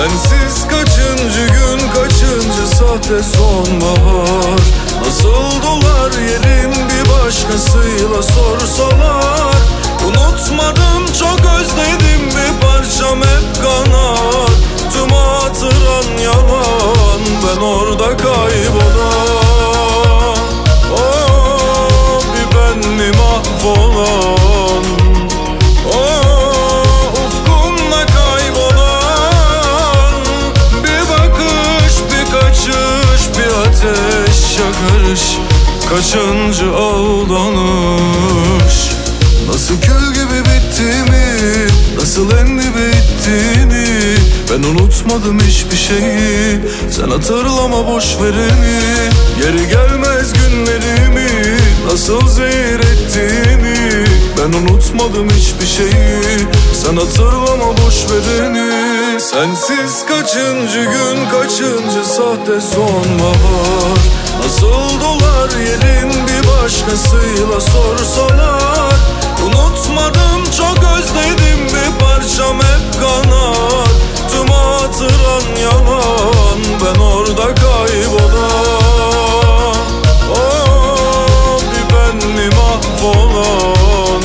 Sensiz kaçıncı gün, kaçıncı sahte sonbahar. Nasıl dolar yerin bir başkasıyla sorsalar. Unutmadım, çok özledim, bir parçam hep kanar. Tüm hatıran yalan, ben orada kaybolan. Oh, bir ben mi mahvolan? Oh, ufkumda kaybolan. Bir bakış, bir kaçış, bir ateş yakarış. Kaçıncı aldanış. Nasıl kül gibi bittiğimi, nasıl en dibe ittiğini ben unutmadım hiçbir şeyi. Sen hatırlama boş vereni, geri gelmez günlerimi nasıl zehir ettiğini ben unutmadım hiçbir şeyi. Sen hatırlama boş vereni. Sensiz kaçıncı gün, kaçıncı sahte sonbahar. Nasıl dolar yerin bir başkasıyla sorsalar. Unutmadım, çok özledim, bir parçam hep kanar. Tüm hatıran yalan, ben orada kaybolan. Oh, bir ben mi mahvolan?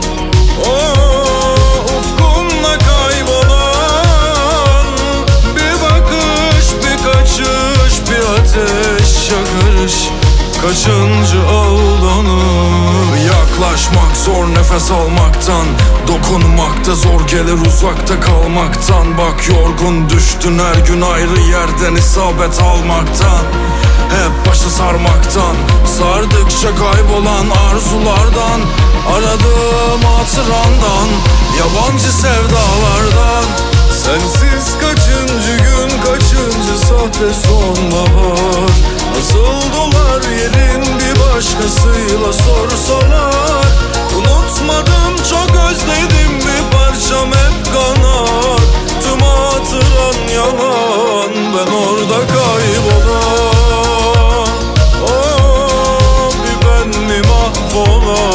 Oh, ufkumda kaybolan. Bir bakış, bir kaçış, bir ateş yakarış. Kaçıncı aldanır. Yaklaşmak zor nefes almaktan, dokunmakta zor gelir uzakta kalmaktan. Bak yorgun düştün her gün ayrı yerden isabet almaktan. Hep başı sarmaktan, sardıkça kaybolan arzulardan. Aradığım hatırandan, yabancı sevdalardan. Sensiz kaçıncı gün, kaçıncı sahte sonbahar. Nasıl dolar yerin bir başkasıyla sorsalar. Unutmadım, çok özledim, bir parçam hep kanar. Tüm hatıran yalan, ben orada kaybolan. Oh, bir ben mi mahvolan?